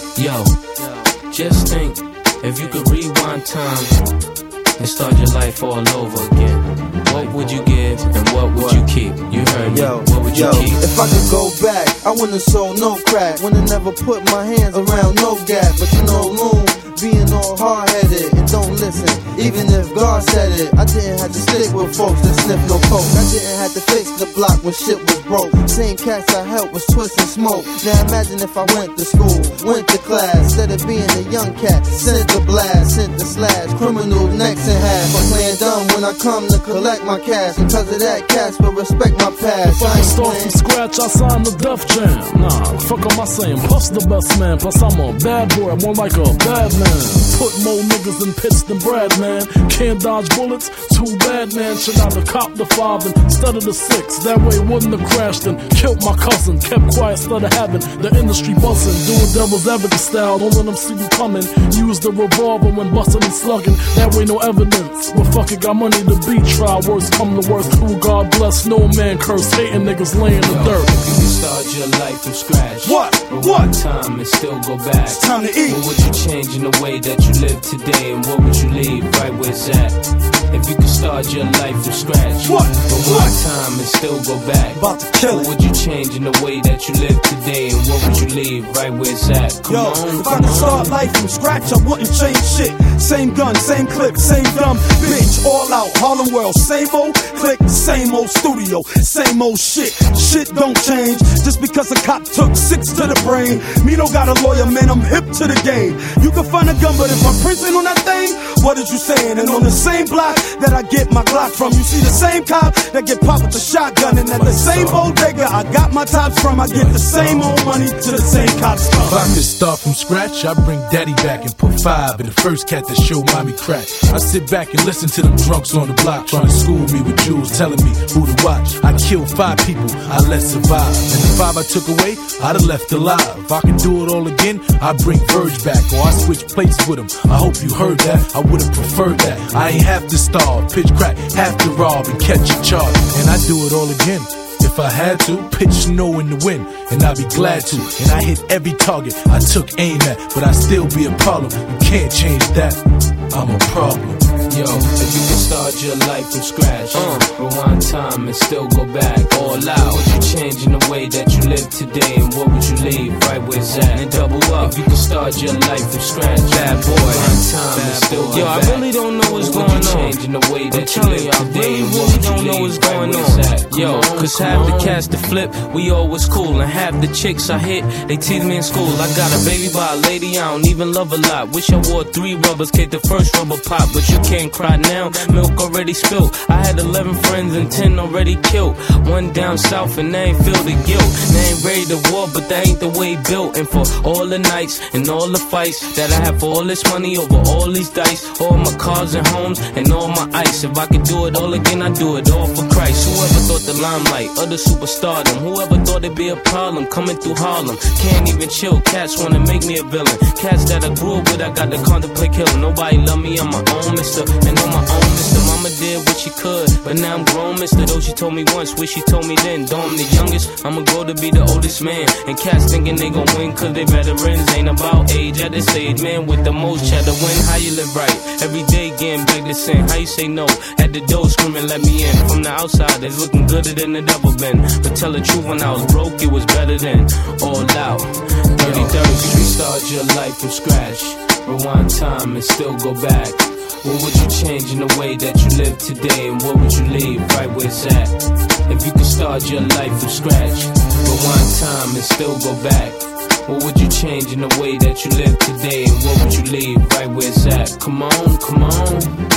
Yo, just think, if you could rewind time and start your life all over again, what would you give and what would you keep? You heard me. What would you keep? If I could go back, I wouldn't sold no crack. Wouldn't never put my hands around no gap. But you know, Loon, being all hard-headed and don't listen, even if God said it. I didn't have to stick with folks that sniff no coke. I didn't have to fix the block when shit was broke. Same cats I helped was twisting smoke. Now imagine if I went to school, went to class, instead of being a young cat, sent the blast, sent the slash, criminal necks in half. I'm playing dumb when I come to collect my cash. Because of that, cats will respect my past. If I start from scratch, I sign the Def Jam. Nah, fuck am I saying? Puff's the best man. Plus I'm a bad boy, I'm more like a bad man. Put more niggas in pits than Brad, man. Can't dodge bullets, too bad, man. Should I have copped the 5 instead of the 6? That way wouldn't have crashed and killed my cousin. Kept quiet instead of having the industry bustin'. Doing devil's advocate style, don't let them see you coming. Use the revolver when bustin' and slugging. That way no evidence. Well, fuck it, got money to beat trial. Worst come to worst, who God bless, no man curse. Hating niggas laying the dirt. If you could start your life from scratch, rewind time and still go back, it's time to eat. What would you change in the way that you live today, and what would you leave right where it's at? If you could start your life from scratch, rewind time and still go back, about to kill it. What would you change in the way that you live today, and what would you leave right where it's at? Come on, if I could start life from scratch, I wouldn't change shit. Same gun, same clip, same dumb bitch, all out, Harlem World, same old click, same old studio, same old shit. Shit don't change just because a cop took 6 to the brain. Me don't got a lawyer, man, I'm hip to the game. You can find a gun, but if I'm printing on that thing, what is you saying? And on the same block that I get my Glock from, you see the same cop that get popped with the shotgun, and at the same bodega I got my tops from, I get the same old money to the same cops from. If I could start from scratch, I bring daddy back and put 5 in the first cat that showed mommy crack. I sit back and listen to them drunks on the block trying to school me with jewels, telling me who to watch. I killed 5 people, I let survive, and the 5 I took away, I'd have left alive. If I could do it all again, I'd bring Verge back, or I switch places with him. I hope you heard that, I would've preferred that. I ain't have to starve, pitch crack, have to rob and catch a charge, and I'd do it all again. If I had to, pitch snow in the wind, and I'd be glad to. And I hit every target I took aim at, but I'd still be a problem. You can't change that, I'm a problem. Yo, if you could start your life from scratch, rewind time and still go back, all out, what would you change in the way that you live today, and what would you leave right where it's at? And double up, if you could start your life from scratch, bad boy, rewind time and still go back. I really don't know what's going on. Change in the way that you live today, and what would you don't know what's going on. Yo, cause half the cats to flip, we always cool, and half the chicks I hit, they tease me in school. I got a baby by a lady I don't even love a lot. Wish I wore 3 rubbers, cake the first rubber pop, but you can't cry now, milk already spilled. I had 11 friends and 10 already killed. 1 down south and they ain't feel the guilt. They ain't ready to war, but that ain't the way built. And for all the nights and all the fights that I have for all this money over all these dice, all my cars and homes and all my ice. If I could do it all again, I'd do it all for Christ. Whoever thought the limelight or the superstardom, whoever thought it'd be a problem coming through Harlem, can't even chill. Cats wanna make me a villain. Cats that I grew up with, I got to contemplate killing. Nobody love me, I'm my own mister, and on my own mister. Mama did what she could, but now I'm grown mister. Though she told me once, wish she told me then. Though I'm the youngest, I'ma grow to be the oldest man. And cats thinking they gon' win cause they veterans. Ain't about age at this age, man with the most cheddar win. How you live right? Every day getting back to sin. How you say no? At the door screaming let me in. From the outside it's looking gooder than the devil been, but tell the truth, when I was broke it was better than all out. 33rd Street, start your life from scratch, rewind time and still go back. What would you change in the way that you live today, and what would you leave right where it's at? If you could start your life from scratch, rewind time and still go back, what would you change in the way that you live today, and what would you leave right where it's at? Come on, come on.